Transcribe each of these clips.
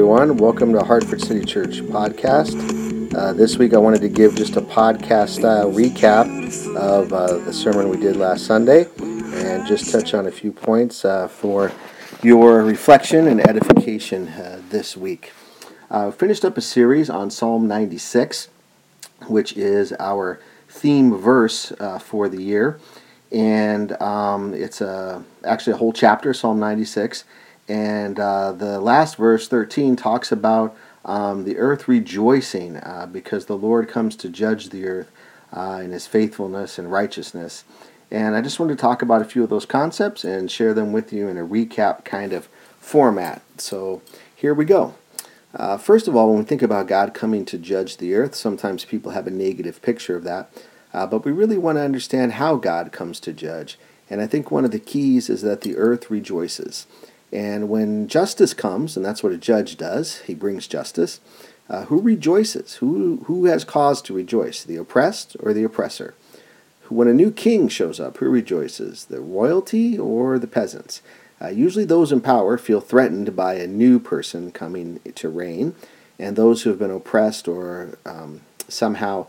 everyone. Welcome to Hartford City Church podcast. This week I wanted to give just a podcast-style recap of the sermon we did last Sunday and just touch on a few points for your reflection and edification this week. Finished up a series on Psalm 96, which is our theme verse for the year. And it's actually a whole chapter, Psalm 96. And the last verse, 13, talks about the earth rejoicing because the Lord comes to judge the earth in His faithfulness and righteousness. And I just wanted to talk about a few of those concepts and share them with you in a recap kind of format. So here we go. First of all, when we think about God coming to judge the earth, sometimes people have a negative picture of that. But we really want to understand how God comes to judge. And I think one of the keys is that the earth rejoices. And when justice comes, and that's what a judge does, he brings justice, who rejoices? Who has cause to rejoice? The oppressed or the oppressor? When a new king shows up, who rejoices? The royalty or the peasants? Usually those in power feel threatened by a new person coming to reign, and those who have been oppressed or somehow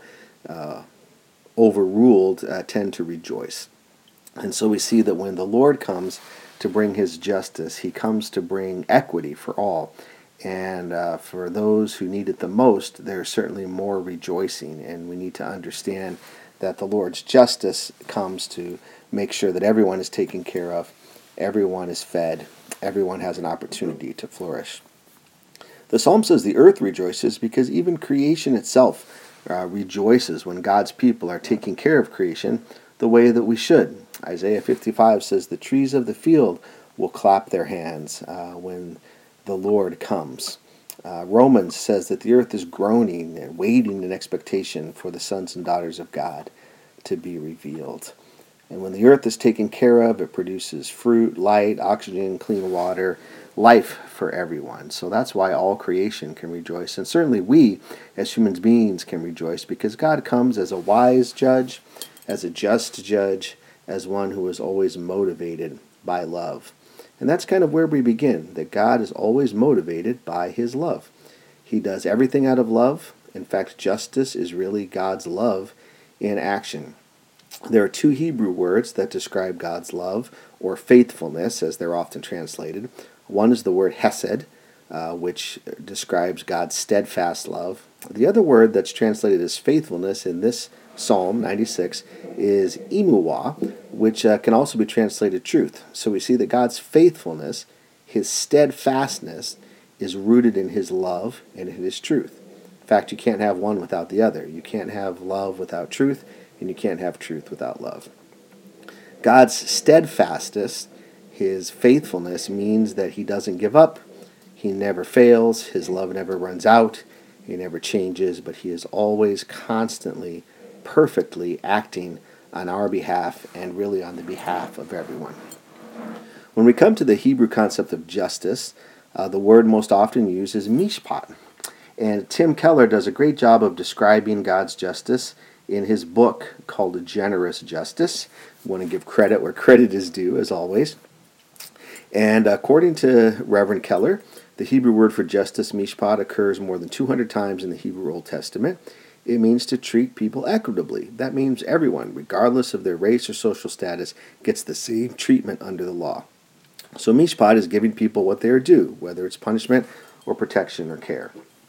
overruled tend to rejoice. And so we see that when the Lord comes to bring His justice, He comes to bring equity for all. And for those who need it the most, there's certainly more rejoicing. And we need to understand that the Lord's justice comes to make sure that everyone is taken care of, everyone is fed, everyone has an opportunity to flourish. The psalm says the earth rejoices because even creation itself rejoices when God's people are taking care of creation the way that we should. Isaiah 55 says the trees of the field will clap their hands when the Lord comes. Romans says that the earth is groaning and waiting in expectation for the sons and daughters of God to be revealed. And when the earth is taken care of, it produces fruit, light, oxygen, clean water, life for everyone. So that's why all creation can rejoice. And certainly we, as human beings, can rejoice because God comes as a wise judge, as a just judge, as one who is always motivated by love. And that's kind of where we begin, that God is always motivated by His love. He does everything out of love. In fact, justice is really God's love in action. There are two Hebrew words that describe God's love, or faithfulness, as they're often translated. One is the word hesed, which describes God's steadfast love. The other word that's translated as faithfulness in this Psalm 96 is emuah, which can also be translated truth. So we see that God's faithfulness, His steadfastness, is rooted in His love and in His truth. In fact, you can't have one without the other. You can't have love without truth, and you can't have truth without love. God's steadfastness, His faithfulness, means that He doesn't give up. He never fails. His love never runs out. He never changes, but He is always constantly perfectly acting on our behalf and really on the behalf of everyone. When we come to the Hebrew concept of justice, the word most often used is mishpat. And Tim Keller does a great job of describing God's justice in his book called Generous Justice. I want to give credit where credit is due, as always. And according to Reverend Keller, the Hebrew word for justice, mishpat, occurs more than 200 times in the Hebrew Old Testament. It means to treat people equitably. That means everyone, regardless of their race or social status, gets the same treatment under the law. So mishpat is giving people what they are due, whether it's punishment or protection or care.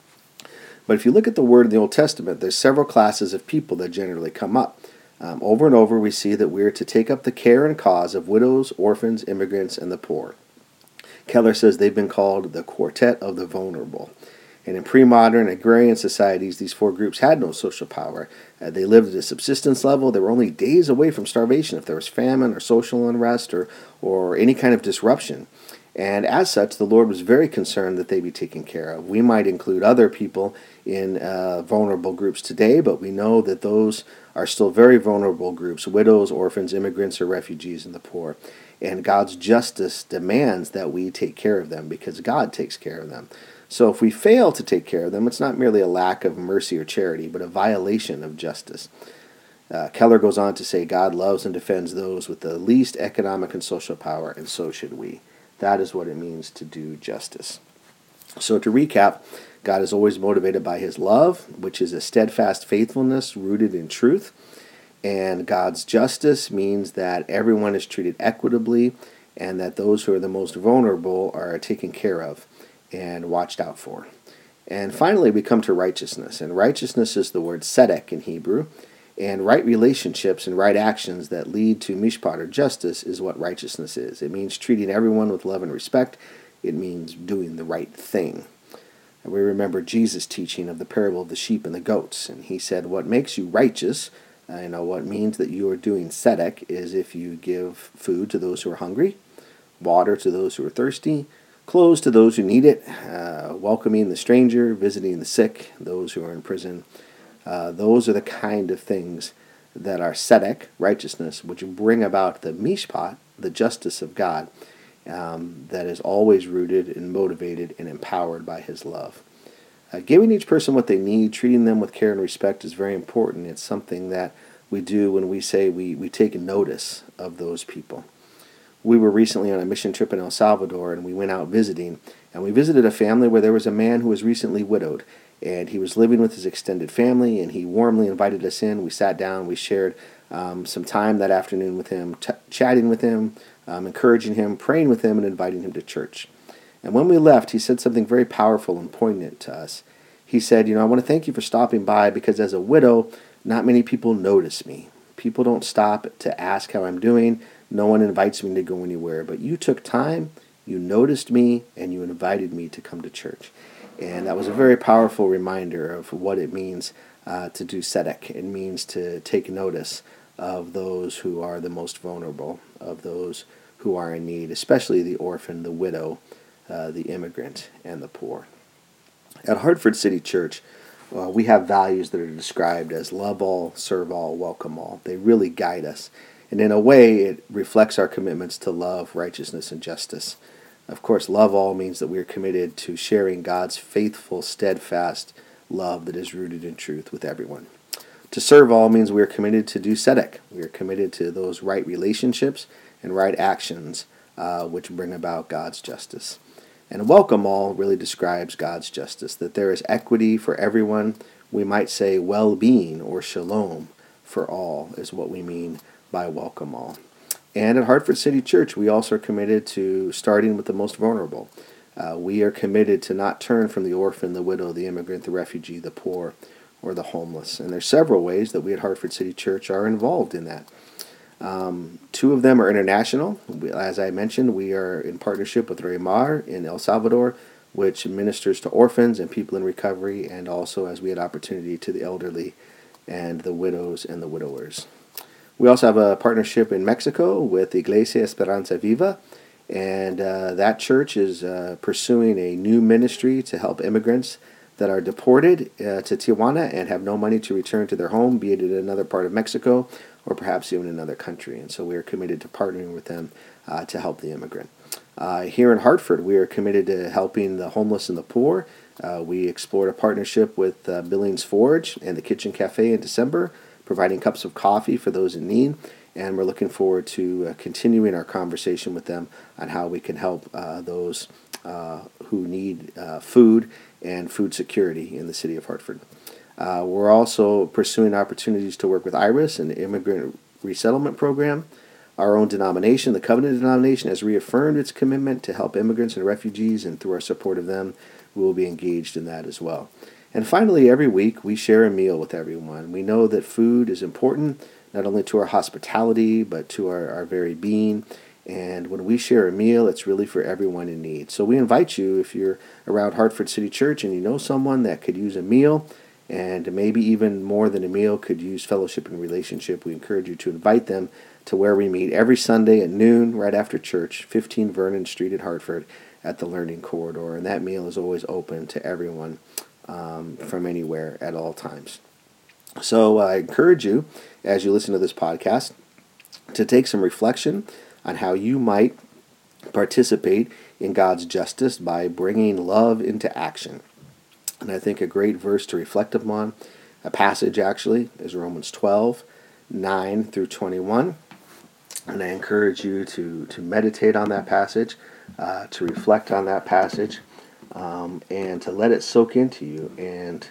But if you look at the word in the Old Testament, there's several classes of people that generally come up. Over and over we see that we are to take up the care and cause of widows, orphans, immigrants, and the poor. Keller says they've been called the quartet of the vulnerable. And in pre-modern agrarian societies, these four groups had no social power. They lived at a subsistence level. They were only days away from starvation if there was famine or social unrest or any kind of disruption. And as such, the Lord was very concerned that they be taken care of. We might include other people in vulnerable groups today, but we know that those are still very vulnerable groups: widows, orphans, immigrants, or refugees, and the poor. And God's justice demands that we take care of them because God takes care of them. So if we fail to take care of them, it's not merely a lack of mercy or charity, but a violation of justice. Keller goes on to say God loves and defends those with the least economic and social power, and so should we. That is what it means to do justice. So to recap, God is always motivated by his love, which is a steadfast faithfulness rooted in truth. And God's justice means that everyone is treated equitably and that those who are the most vulnerable are taken care of and watched out for. And finally, we come to righteousness. And righteousness is the word tzedek in Hebrew. And right relationships and right actions that lead to mishpat or justice is what righteousness is. It means treating everyone with love and respect. It means doing the right thing. And we remember Jesus' teaching of the parable of the sheep and the goats. And he said, what makes you righteous, what means that you are doing tzedek, is if you give food to those who are hungry, water to those who are thirsty, clothes to those who need it, welcoming the stranger, visiting the sick, those who are in prison. Those are the kind of things that are tzedek, righteousness, which bring about the mishpat, the justice of God, that is always rooted and motivated and empowered by his love. Giving each person what they need, treating them with care and respect is very important. It's something that we do when we say we take notice of those people. We were recently on a mission trip in El Salvador, and we went out visiting, and we visited a family where there was a man who was recently widowed, and he was living with his extended family, and he warmly invited us in. We sat down, we shared some time that afternoon with him, chatting with him, encouraging him, praying with him, and inviting him to church. And when we left, he said something very powerful and poignant to us. He said, I want to thank you for stopping by, because as a widow, not many people notice me. People don't stop to ask how I'm doing. No one invites me to go anywhere. But you took time, you noticed me, and you invited me to come to church. And that was a very powerful reminder of what it means to do tzedek. It means to take notice of those who are the most vulnerable, of those who are in need, especially the orphan, the widow, the immigrant, and the poor. At Hartford City Church, we have values that are described as love all, serve all, welcome all. They really guide us. And in a way, it reflects our commitments to love, righteousness, and justice. Of course, love all means that we are committed to sharing God's faithful, steadfast love that is rooted in truth with everyone. To serve all means we are committed to do tzedek. We are committed to those right relationships and right actions which bring about God's justice. And welcome all really describes God's justice, that there is equity for everyone. We might say well-being or shalom for all is what we mean by welcome all. And at Hartford City Church, we also are committed to starting with the most vulnerable. We are committed to not turn from the orphan, the widow, the immigrant, the refugee, the poor, or the homeless. And there's several ways that we at Hartford City Church are involved in that. Two of them are international. As I mentioned, we are in partnership with Remar in El Salvador, which ministers to orphans and people in recovery, and also, as we had opportunity, to the elderly and the widows and the widowers. We also have a partnership in Mexico with Iglesia Esperanza Viva, and that church is pursuing a new ministry to help immigrants that are deported to Tijuana and have no money to return to their home, be it in another part of Mexico or perhaps even another country. And so we are committed to partnering with them to help the immigrant. Here in Hartford, we are committed to helping the homeless and the poor. We explored a partnership with Billings Forge and the Kitchen Cafe in December, providing cups of coffee for those in need. And we're looking forward to continuing our conversation with them on how we can help those who need food and food security in the city of Hartford. We're also pursuing opportunities to work with IRIS and the Immigrant Resettlement Program. Our own denomination, the Covenant denomination, has reaffirmed its commitment to help immigrants and refugees, and through our support of them, we will be engaged in that as well. And finally, every week, we share a meal with everyone. We know that food is important, not only to our hospitality, but to our very being. And when we share a meal, it's really for everyone in need. So we invite you, if you're around Hartford City Church and you know someone that could use a meal, and maybe even more than a meal, could use fellowship and relationship, we encourage you to invite them to where we meet every Sunday at noon, right after church, 15 Vernon Street at Hartford, at the Learning Corridor. And that meal is always open to everyone from anywhere at all times. So I encourage you, as you listen to this podcast, to take some reflection on how you might participate in God's justice by bringing love into action. And I think a great verse to reflect upon, a passage actually, is Romans 12, 9 through 21. And I encourage you to meditate on that passage, to reflect on that passage, and to let it soak into you. And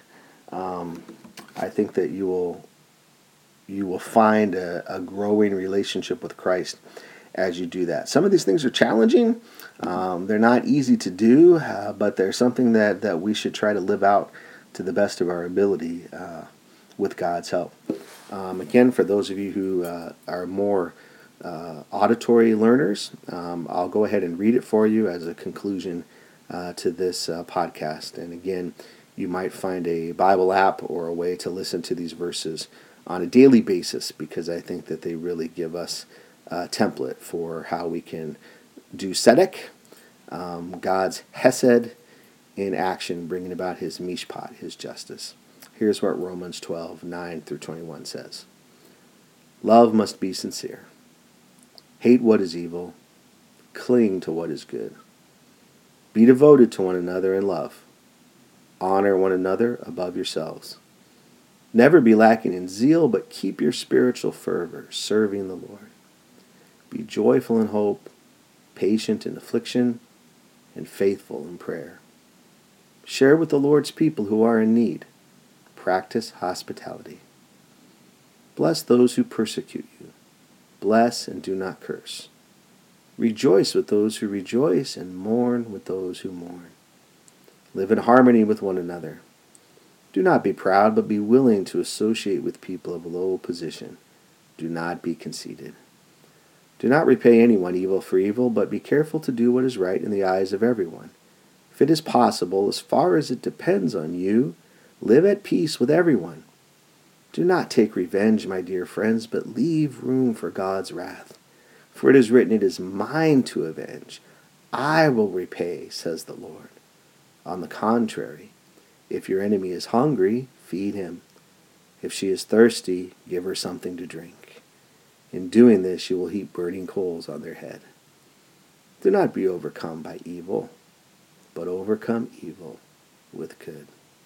I think that you will find a growing relationship with Christ as you do that. Some of these things are challenging. They're not easy to do, but they're something that we should try to live out to the best of our ability with God's help. Again, for those of you who are more auditory learners, I'll go ahead and read it for you as a conclusion to this podcast. And again, you might find a Bible app or a way to listen to these verses on a daily basis, because I think that they really give us a template for how we can do tzedek, God's hesed in action, bringing about his mishpat, his justice. Here's what Romans 12:9-21 says. Love must be sincere. Hate what is evil. Cling to what is good. Be devoted to one another in love. Honor one another above yourselves. Never be lacking in zeal, but keep your spiritual fervor, serving the Lord. Be joyful in hope, patient in affliction, and faithful in prayer. Share with the Lord's people who are in need. Practice hospitality. Bless those who persecute you. Bless and do not curse. Rejoice with those who rejoice and mourn with those who mourn. Live in harmony with one another. Do not be proud, but be willing to associate with people of low position. Do not be conceited. Do not repay anyone evil for evil, but be careful to do what is right in the eyes of everyone. If it is possible, as far as it depends on you, live at peace with everyone. Do not take revenge, my dear friends, but leave room for God's wrath. For it is written, "It is mine to avenge. I will repay," says the Lord. On the contrary, if your enemy is hungry, feed him. If she is thirsty, give her something to drink. In doing this, you will heap burning coals on their head. Do not be overcome by evil, but overcome evil with good.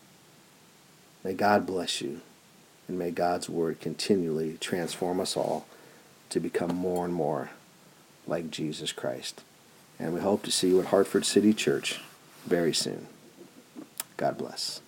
May God bless you, and may God's word continually transform us all to become more and more like Jesus Christ. And we hope to see you at Hartford City Church very soon. God bless.